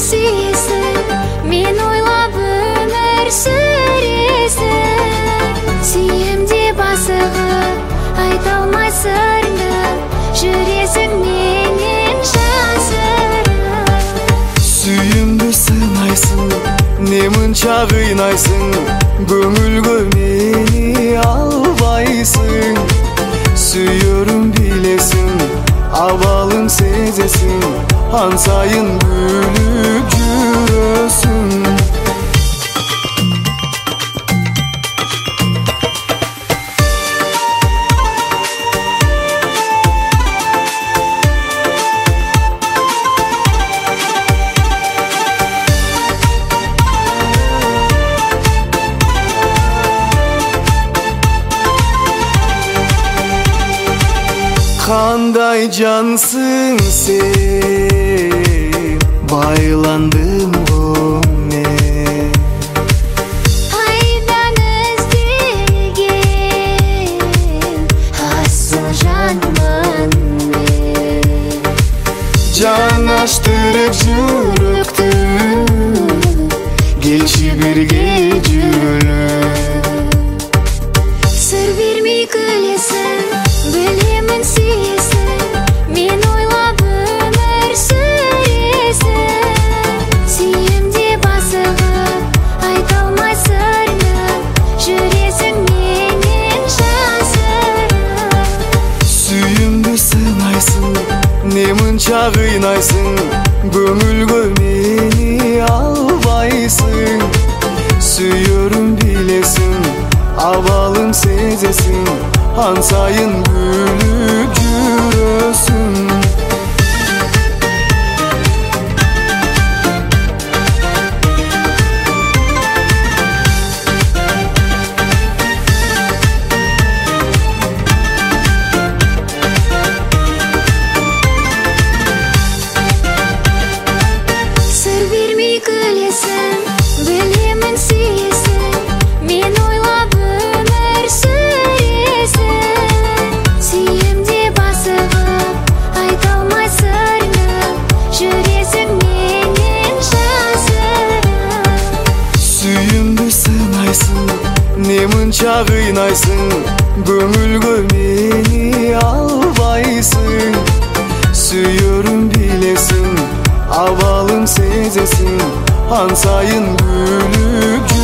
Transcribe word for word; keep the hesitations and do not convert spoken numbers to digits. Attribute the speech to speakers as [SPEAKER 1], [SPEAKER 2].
[SPEAKER 1] сүйесің, мен ойлап өмір сүресің. Сүйем деп асығып айта алмай сырыңды, жүресің менен жасырып.
[SPEAKER 2] Сүйімді сынайсың, не мұнша қинайсың, көңілге мені албайсың. Сүйерім билесің, абалым сезесің, ансайын күліп жүресің. Қандай жансың сен, байландым ғой мен.
[SPEAKER 1] Айдан іздеген асыл жанмын мен.
[SPEAKER 2] Жанаштырып жүректі, келші бірге жүріп.
[SPEAKER 1] Сыр бермей күлесің, білемін сүйесің, мен ойлап өмір сүресің. Сүйем деп асығып айта алмай сырыңды, жүресің менен жасырып.
[SPEAKER 2] Сүйімді сынайсың, не мұнша қинайсың, көңілге мені албайсың. Сүйерім билесің, абалым сезесің, ансайын күліп жүресің.
[SPEAKER 1] Сыр бермей күлесің, білемін сүйесің, мен ойлап өмір сүресің. Сүйем деп асығып айта алмай сырыңды, жүресің менен жасырып.
[SPEAKER 2] Сүйімді сынайсың, не мұнша қинайсың, көңілге мені албайсың. Сүйерім билесің, абалым сезесің, ансайын күліп